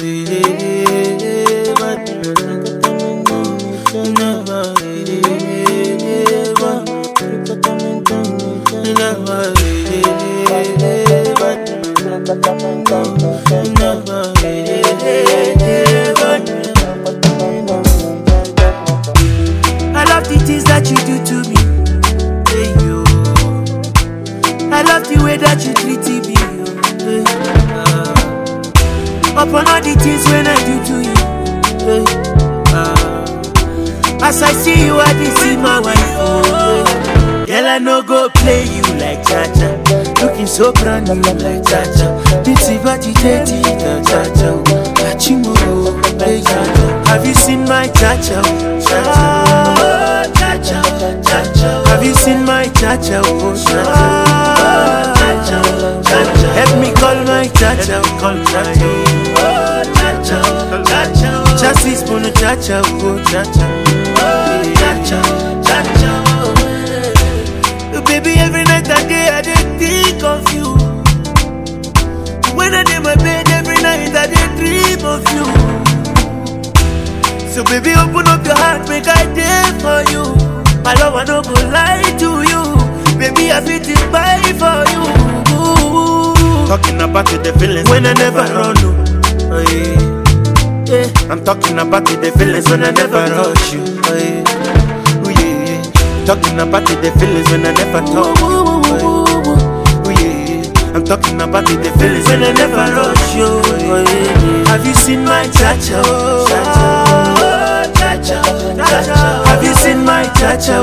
I love the things that you do to me. Hey, yo. I love the way that you treat me. Hey. Upon all the things when I do to you. Hey. As I see you, I did see my wife. Hey. Girl, I no go play you like Cha-Cha. Looking so brand new like Cha-Cha. Ditty body dirty, Cha-Cha. Achimo, hey Cha-Cha. Have you seen my Cha-Cha? Cha-Cha, Cha-Cha, Cha-Cha. Have you seen my Cha-Cha? Cha-Cha, Cha-Cha, Cha-Cha. Help me call my Cha-Cha. Call Cha-Cha. Cha-Cha, Cha-Cha. Chassis spoon Cha-Cha. Cha-Cha, Cha-Cha, Cha-Cha. Baby, every night and day I did think of you. When I did my bed every night I did dream of you. So baby, open up your heart, make I dare for you. My love, I no go lie to you. Baby, I feel it buy for you. Talking about the feelings when I never run. Oh, yeah. I'm talking about the feelings when I never rush you. Oh, yeah. Talking about the feelings when I never talk. Oh yeah. I'm talking about the feelings when I never rush you. Oh, yeah. Have you seen my Cha-Cha? Cha-Cha, Cha-Cha, Cha-Cha. Have you seen my Cha-Cha?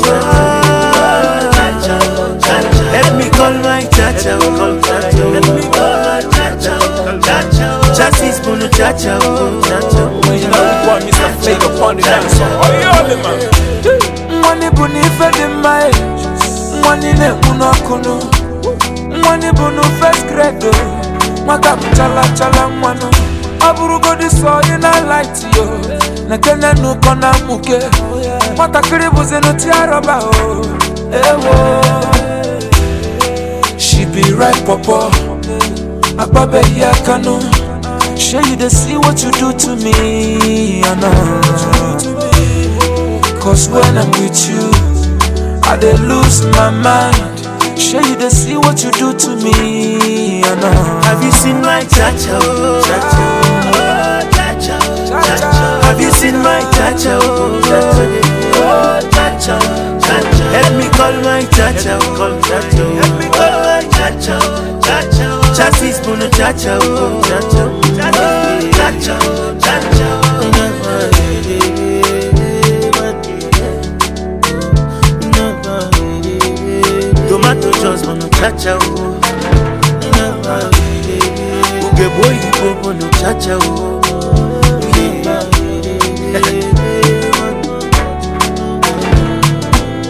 Cha-Cha, Cha-Cha. Let me call my Cha-Cha. Let me call my Cha-Cha. Cha-Cha. Chassis spoon Cha-Cha. Cha-Cha. You know you want Mr. Flavor upon the dance. Oh yeah, man. Money bunny fed in my money ne unokono. Money bunu first grade. Maka chala chala mwano. Aburu go di so you na light yo. Na kena no kona muke. Mata kribu zeno tiaroba o. Ewo. She be right papa. Ababe ya kano. Sure you dey see what you do to me. I know. Cause when I'm with you, I dey lose my mind. Sure you dey see what you do to me. I know. Have you seen my Cha-Cha? Cha-Cha, Cha-Cha, Cha-Cha. Have you seen my Cha-Cha? Cha-Cha, Cha-Cha. Help me call my Cha-Cha. Help me call my Cha-Cha. Cha-Cha. Chassis spoon Cha-Cha. Cha-Cha, Cha-Cha, Cha-Cha. Tomato just wanna Cha-Cha. Uge boy you wanna Cha-Cha.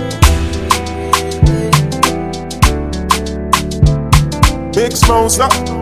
Big Smosa.